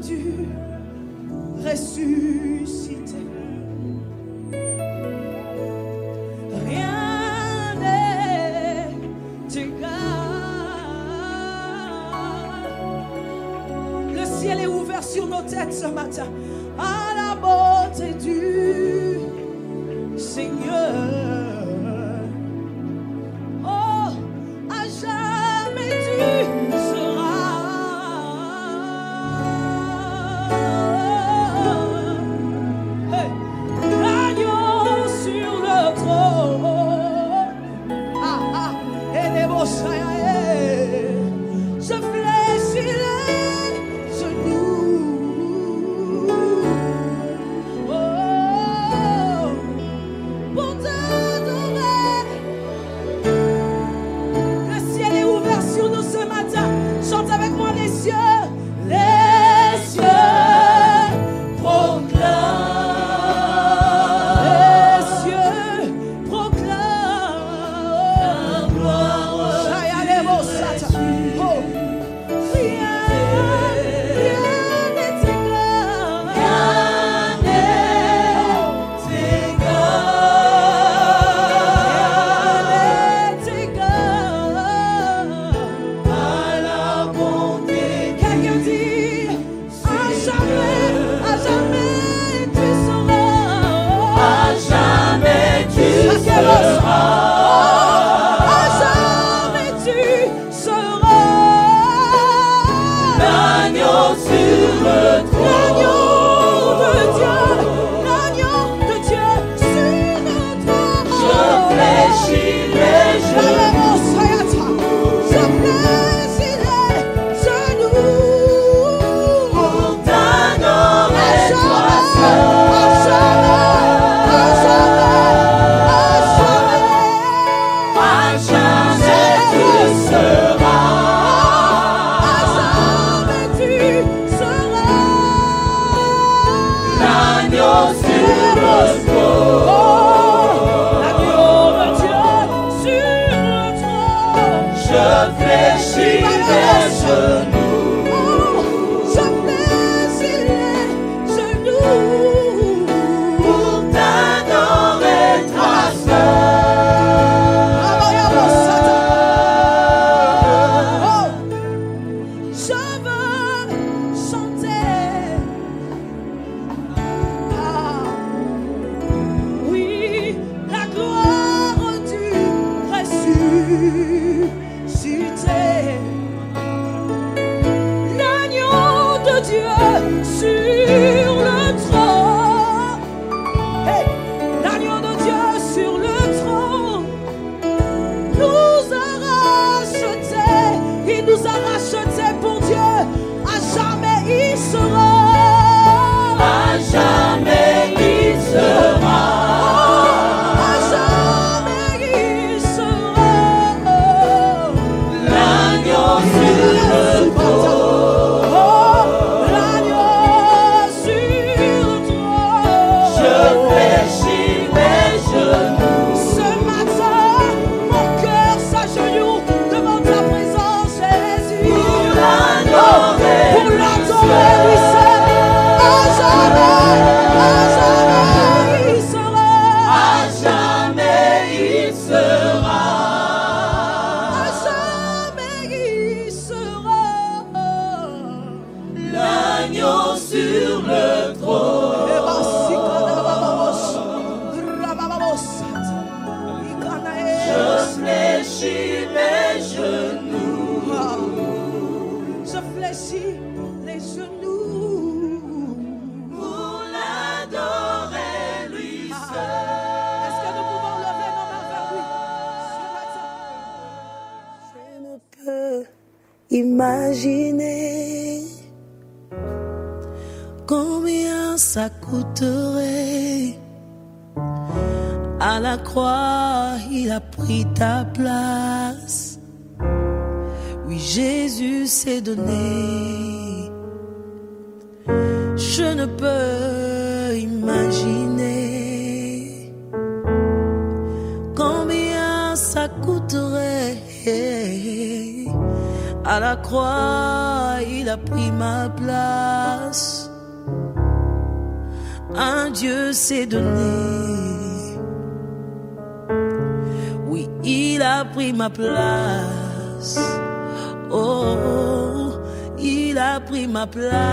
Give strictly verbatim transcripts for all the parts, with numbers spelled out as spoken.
dû ressusciter. Rien n'est égal. Le ciel est ouvert sur nos têtes ce matin à la beauté du Seigneur. Oh, à jamais tu seras. Hey. L'agneau sur le trône. Ah, ah, et les beaux sailles. Je fléchis les genoux. Oh, pour t'adorer. Le ciel est ouvert sur nous ce matin. Chante avec moi les cieux. Les cieux proclament. Les cieux proclament. Chaya les beaux sailles. Oh. Rien, rien n'est égal. Rien n'est égal. À la bonté. Quelqu'un dit, à jamais, à jamais tu seras. À jamais tu seras. À jamais tu seras. L'agneau sur le trône. L'agneau de Dieu, l'agneau de Dieu sur le trône. Je fléchis les genoux. Je fléchis les genoux. Pour t'adorer, toi seul. À jamais, à jamais, à jamais. À jamais tu seras. À jamais tu seras. L'agneau sur le trône. L'agneau de Dieu sur le trône. Je fléchis les genoux. Je fléchis les genoux. Pour t'adorer, toi seul. Oh, je veux chanter. Ah, oui, la gloire du ressuscité. L'agneau de Dieu sur le trône. Hey, l'agneau de Dieu sur le trône nous a rachetés. Il nous a rachetés pour Dieu. À jamais il sera. À jamais il sera. À jamais il sera. L'agneau sur le trône. Oh, l'agneau sur le trône. Je fléchis mes genoux. Ce matin, mon cœur s'agenouille devant ta présence, Jésus. Pour l'adorer, pour l'adorer, lui seul. À jamais, à jamais il sera. À jamais il sera. À jamais il sera. L'agneau sur le trône. Je fléchis mes genoux. Je fléchis les genoux pour l'adorer lui seul. Est-ce que nous pouvons lever nos mains vers lui ce matin? Je ne peux imaginer combien ça coûterait. À la croix, il a pris ta place. Oui, Jésus s'est donné. Je ne peux imaginer combien ça coûterait À la croix, il a pris ma place. Un Dieu s'est donné. Oui, il a pris ma place. Oh, il a pris ma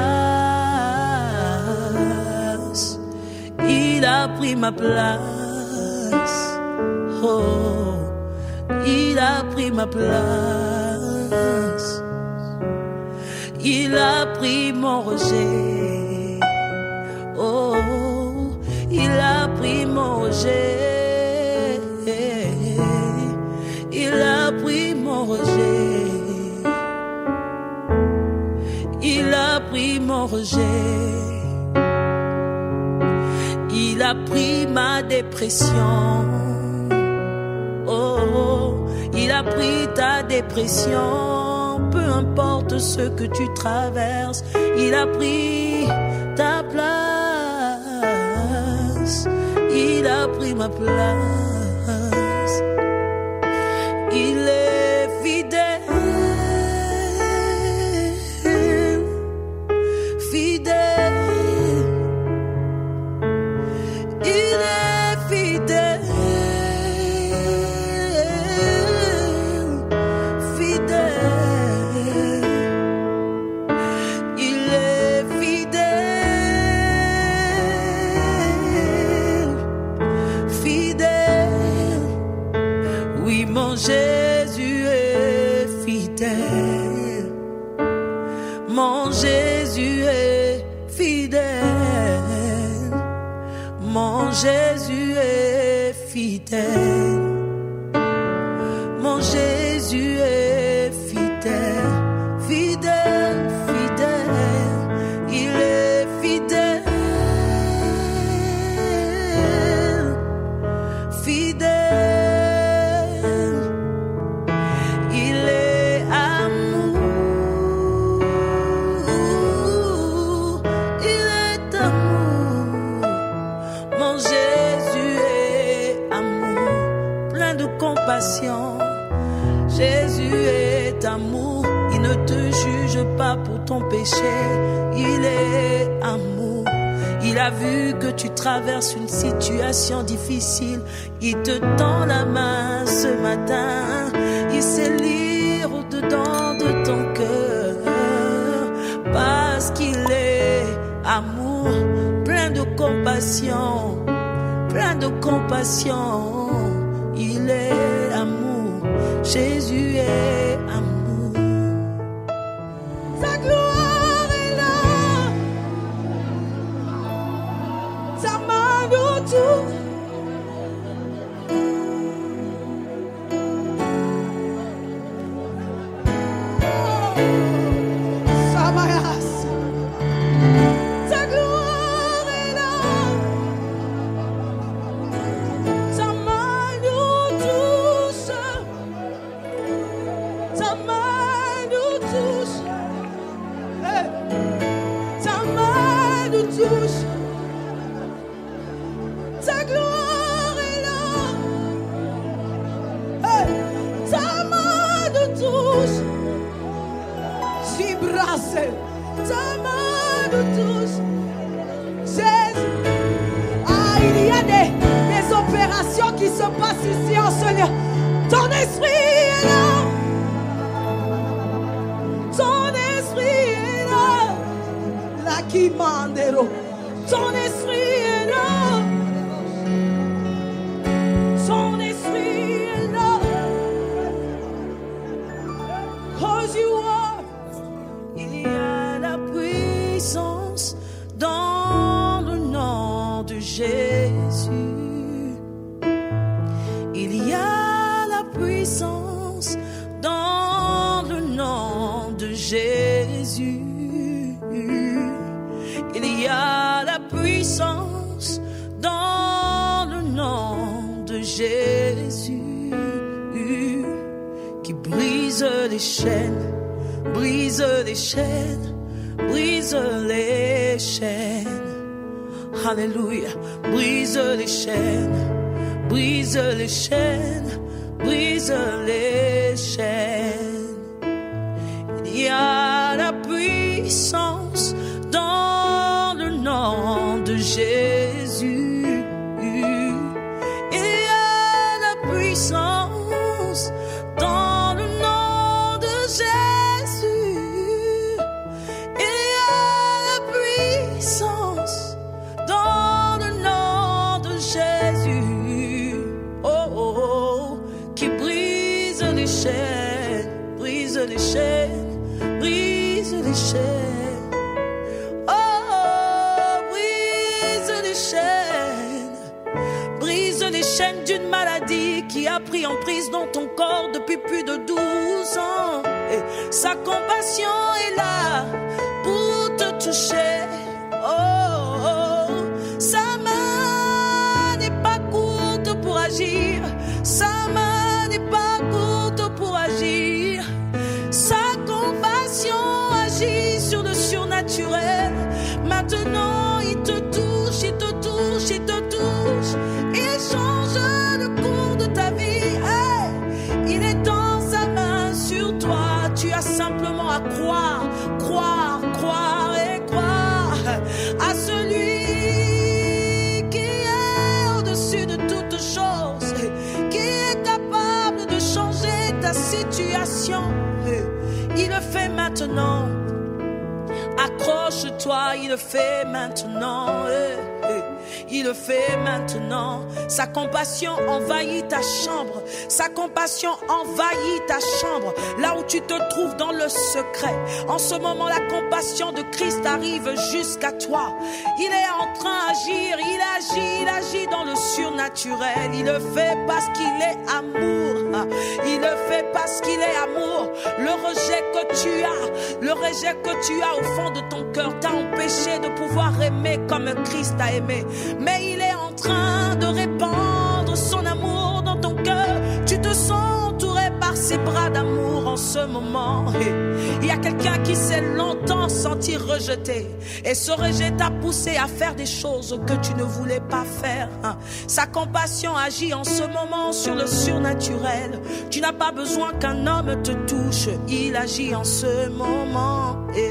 place. Il a pris ma place. Oh, il a pris ma place. Il a pris mon rejet. Oh, il a pris mon rejet. Il a pris mon rejet. Il a pris mon rejet. Il a pris ma dépression. Oh, il a pris ta dépression. Peu importe ce que tu traverses, il a pris ta place. Il a pris ma place. Il est fidèle. Jésus est fidèle. Mon Jésus est fidèle. Mon Jésus est fidèle. Mon Jésus est fidèle. Fidèle, fidèle. Il est fidèle. Fidèle. Jésus est amour, il ne te juge pas pour ton péché, il est amour. Il a vu que tu traverses une situation difficile, il te tend la main ce matin, il sait lire au-dedans de ton cœur, parce qu'il est amour, plein de compassion, plein de compassion. Il est amour, Jésus est amour. Sa gloire est là, sa main nous touche. Sa main, sa gloire est là. Ta gloire est là, hey, ta main nous touche, vibrasse, ta main nous touche, Jésus. Ah, il y a des, des opérations qui se passent ici en ce lieu. Ton esprit est là, ton esprit est là, la qui mandero. Ton esprit est là. Ton esprit est là. Cause you are. Il y a la puissance dans le nom de Jésus. Il y a la puissance dans le nom de Jésus. Il y a la puissance dans le nom de Jésus qui brise les chaînes, brise les chaînes, brise les chaînes. Alléluia, brise les chaînes, brise les chaînes, brise les chaînes. puissance dans le nom de Jésus. Il y a la puissance dans le nom de Jésus. Il y a la puissance dans le nom de Jésus. Oh, oh, oh, qui brise les chaînes, brise les chaînes, brise les chaînes. Oh, oh, brise les chaînes, brise les chaînes d'une maladie qui a pris emprise dans ton corps depuis plus de douze ans. Et sa compassion est là pour te toucher. Oh, oh, sa main n'est pas courte pour agir. Sa main n'est pas courte pour agir. Sa compassion agit sur le surnaturel. Maintenant, il te touche, il te touche, il te touche. Il change le cours de ta vie. Hey, il est dans sa main sur toi. Tu as simplement à croire, croire, croire et croire à celui qui est au-dessus de toutes choses, qui est capable de changer ta situation. Il le fait maintenant. Accroche-toi, il le fait maintenant. Il le fait maintenant. Sa compassion envahit ta chambre. Sa compassion envahit ta chambre. Là où tu te trouves dans le secret. En ce moment, la compassion de Christ arrive jusqu'à toi. Il est en train d'agir. Il agit, il agit dans le surnaturel. Il le fait parce qu'il est amour. Il le fait parce qu'il est amour. Le rejet que tu as, le rejet que tu as au fond de ton cœur t'a empêché de pouvoir aimer comme Christ a aimé. Mais il est en train de répandre son amour dans ton cœur. Tu te sens entouré par ses bras d'amour en ce moment. Et il y a quelqu'un qui s'est longtemps senti rejeté. Et ce rejet t'a poussé à faire des choses que tu ne voulais pas faire. Sa compassion agit en ce moment sur le surnaturel. Tu n'as pas besoin qu'un homme te touche. Il agit en ce moment. Et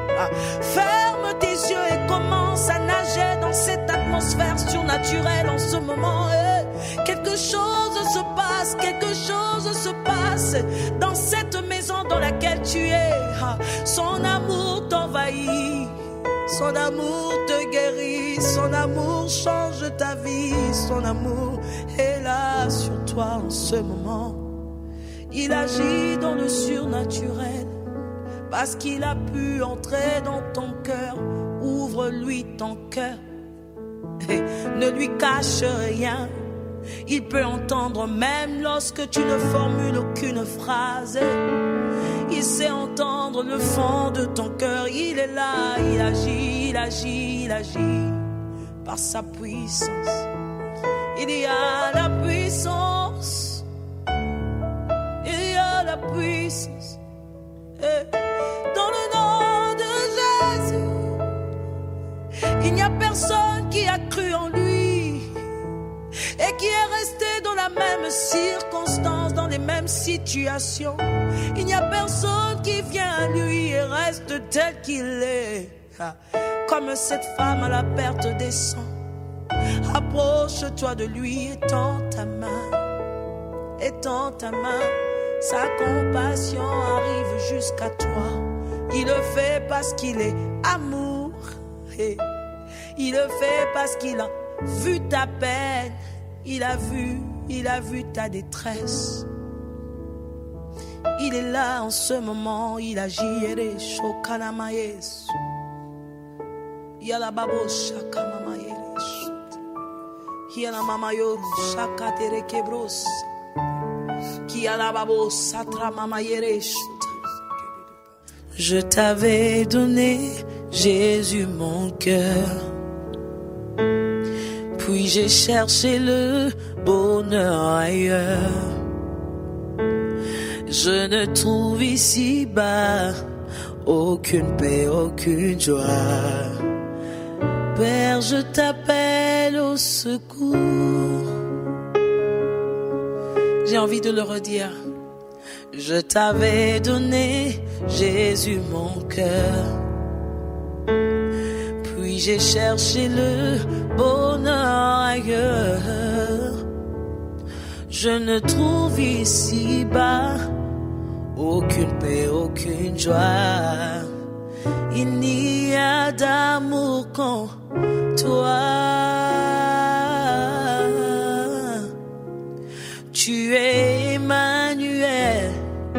ferme tes yeux et commence à nager dans cette atmosphère surnaturelle en ce moment. Et quelque chose se passe, quelque chose se passe dans cette maison dans laquelle tu es. Son amour t'envahit, son amour te guérit, son amour change ta vie, son amour est là sur toi en ce moment. Il agit dans le surnaturel parce qu'il a pu entrer dans ton cœur. Ouvre-lui ton cœur et ne lui cache rien. Il peut entendre même lorsque tu ne formules aucune phrase. Il sait entendre le fond de ton cœur. Il est là, il agit, il agit, il agit par sa puissance. Il y a la puissance. Il y a la puissance. Et dans le nom de Jésus, il n'y a personne qui a cru en lui et qui est resté dans la même circonstance, dans les mêmes situations. Il n'y a personne qui vient à lui et reste tel qu'il est. Comme cette femme à la perte des sangs. Approche-toi de lui, étends ta main. Étends ta main. Sa compassion arrive jusqu'à toi. Il le fait parce qu'il est amour. Il le fait parce qu'il a vu ta peine. Il a vu, il a vu ta détresse. Il est là en ce moment. Il agit. Yala babo shaka mama yeresh. Yala mama yoru shaka tere kebros. Yala babo satra mama yeresh. Je t'avais donné, Jésus, mon cœur. Puis j'ai cherché le bonheur ailleurs. Je ne trouve ici-bas aucune paix, aucune joie. Père, je t'appelle au secours. J'ai envie de le redire. Je t'avais donné, Jésus, mon cœur. j'ai cherché le bonheur ailleurs, je ne trouve ici-bas aucune paix, aucune joie. Il n'y a d'amour qu'en toi. Tu es Emmanuel,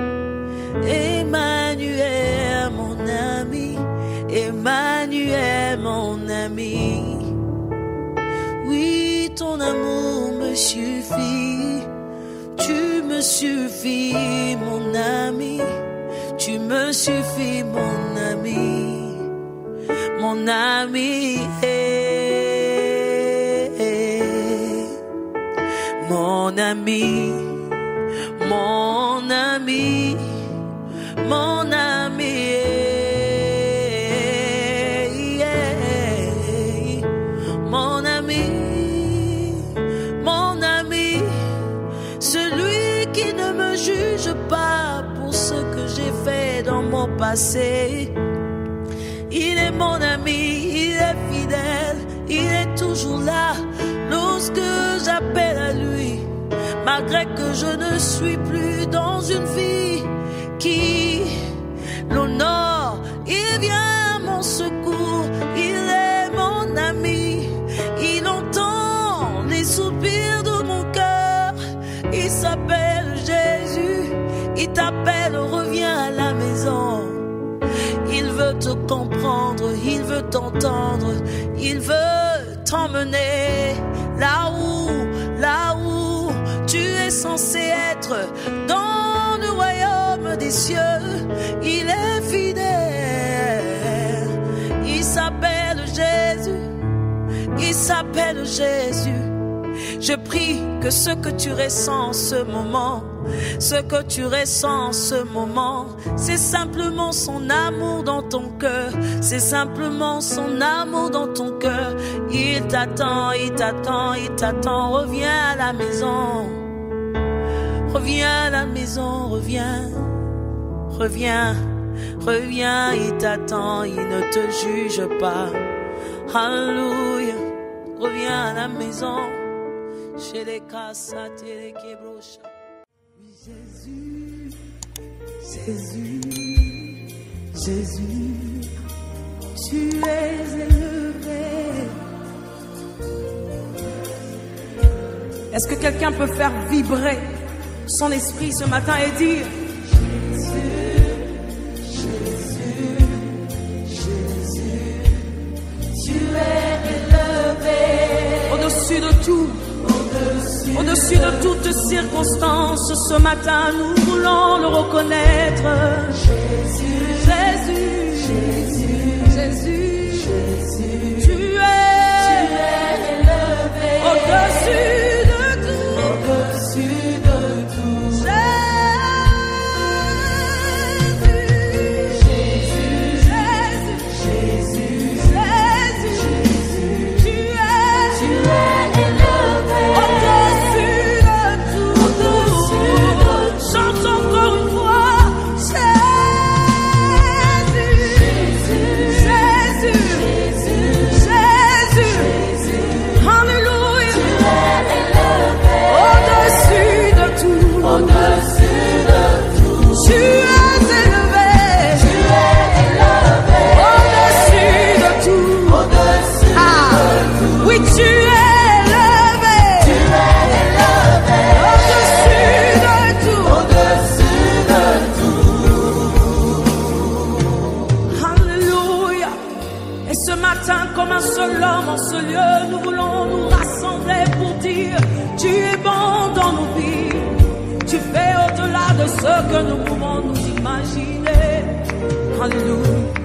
Emmanuel mon ami, Emmanuel mon ami. Oui, ton amour me suffit, tu me suffis mon ami, tu me suffis mon ami, mon ami. Mon ami, mon ami, mon ami, yeah. Mon ami, mon ami, celui qui ne me juge pas pour ce que j'ai fait dans mon passé. Il est mon ami, il est fidèle, il est toujours là lorsque j'appelle à lui. Malgré que je ne suis plus dans une vie qui l'honore, il vient à mon secours, il est mon ami, il entend les soupirs de mon cœur, il s'appelle Jésus, il t'appelle, reviens à la maison. Il veut te comprendre, il veut t'entendre, il veut t'emmener là où, là où tu es censé être, dans le royaume des cieux. Il est fidèle, il s'appelle Jésus, il s'appelle Jésus. Je prie que ce que tu ressens en ce moment, ce que tu ressens en ce moment, c'est simplement son amour dans ton cœur, c'est simplement son amour dans ton cœur. Il t'attend, il t'attend, il t'attend. Reviens à la maison, reviens à la maison, reviens, reviens, reviens. Il t'attend, il ne te juge pas. Alléluia, reviens à la maison. Chez les cassates et les québrochas. Jésus, Jésus, Jésus, tu es élevé. Est-ce que quelqu'un peut faire vibrer son esprit ce matin et dire Jésus, Jésus, Jésus, tu es élevé au-dessus de tout. Au-dessus de toutes circonstances, ce matin, nous voulons le reconnaître. Jésus, Jésus, Jésus, Jésus, Jésus, tu es, tu es élevé au-dessus de tout, au-dessus de tout. Jésus, Jésus, Jésus, Jésus, Jésus, tu es, tu es élevé. Chante encore une fois, Jésus, Jésus, Jésus, Jésus, Alléluia, au-dessus de tout, au-dessus de tout, tu es élevé, tu es élevé, au-dessus de tout, au-dessus de tout, oui tu es. Comme un seul homme en ce lieu, nous voulons nous rassembler pour dire tu es bon dans nos vies, tu fais au-delà de ce que nous pouvons nous imaginer. Alléluia.